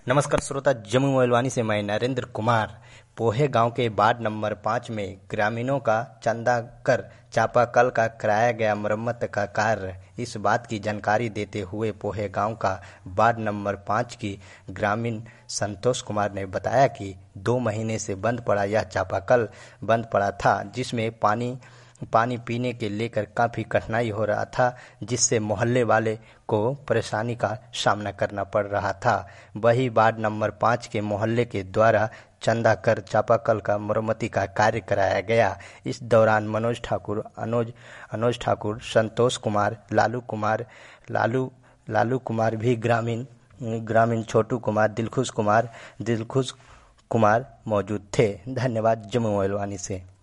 नमस्कार श्रोता, जम्मू मोइलवानी से मैं नरेंद्र कुमार। पोहे गांव के वार्ड नंबर 5 में ग्रामीणों का चंदा कर चापाकल का कराया गया मरम्मत का कार्य। इस बात की जानकारी देते हुए पोहे गांव का वार्ड नंबर 5 की ग्रामीण संतोष कुमार ने बताया कि 2 महीने से बंद पड़ा यह चापाकल बंद पड़ा था, जिसमें पानी पीने के लेकर काफ़ी कठिनाई हो रहा था, जिससे मोहल्ले वाले को परेशानी का सामना करना पड़ रहा था। वही वार्ड नंबर 5 के मोहल्ले के द्वारा चंदा कर चापाकल का मरम्मति का कार्य कराया गया। इस दौरान मनोज ठाकुर, संतोष कुमार, लालू कुमार भी ग्रामीण छोटू कुमार, दिलखुश कुमार मौजूद थे। धन्यवाद। जम्मू मोइलवानी से।